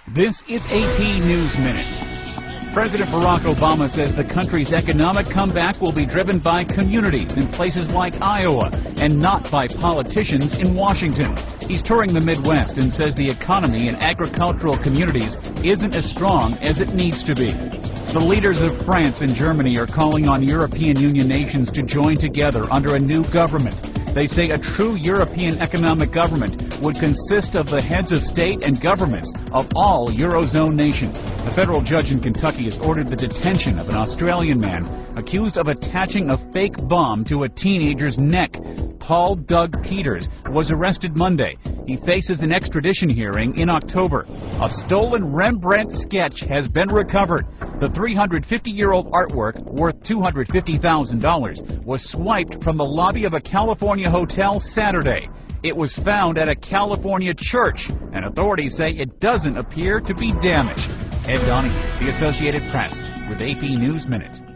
This is AP News Minute. President Barack Obama says the country's economic comeback will be driven by communities in places like Iowa and not by politicians in Washington. He's touring the Midwest and says the economy in agricultural communities isn't as strong as it needs to be. The leaders of France and Germany are calling on European Union nations to join together under a new government. They say a true European economic government would consist of the heads of state and governments of all Eurozone nations. A federal judge in Kentucky has ordered the detention of an Australian man accused of attaching a fake bomb to a teenager's neck. Paul Doug Peters was arrested Monday. He faces an extradition hearing in October. A stolen Rembrandt sketch has been recovered. The 350-year-old artwork, worth $250,000, was swiped from the lobby of a California hotel Saturday. It was found at a California church, and authorities say it doesn't appear to be damaged. Ed Donahue, The Associated Press, with AP News Minute.